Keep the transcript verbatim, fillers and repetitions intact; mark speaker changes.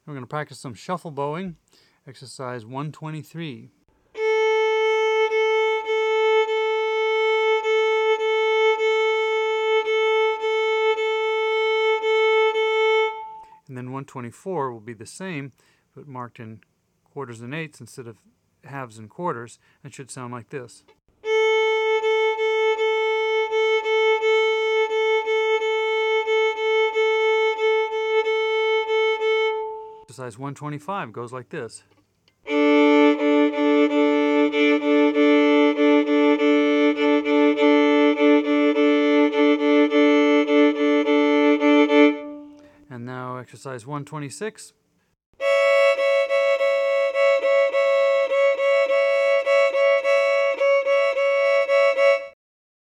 Speaker 1: We're going to practice some shuffle bowing, exercise one twenty-three. And then one twenty-four will be the same, but marked in quarters and eighths instead of halves and quarters, and should sound like this. Exercise one twenty-five goes like this. And now exercise one twenty-six.